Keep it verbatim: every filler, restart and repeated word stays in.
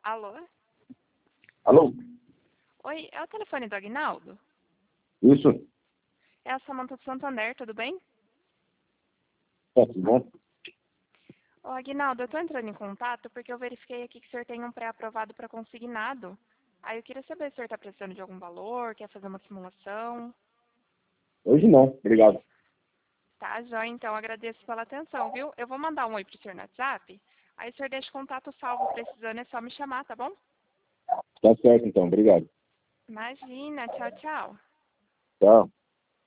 Alô? Alô? Oi, é o telefone do Aguinaldo? Isso? É a Samanta do Santander, tudo bem? Tá tudo bom? Ô, Aguinaldo, eu tô entrando em contato porque eu verifiquei aqui que o senhor tem um pré-aprovado para consignado. Aí eu queria saber se o senhor tá precisando de algum valor, quer fazer uma simulação. Hoje não, obrigado. Tá, joia, então agradeço pela atenção, viu? Eu vou mandar um oi pro senhor no WhatsApp. Aí o senhor deixa o contato salvo, precisando é só me chamar, tá bom? Tá certo então, obrigado. Imagina, tchau, tchau. Tchau.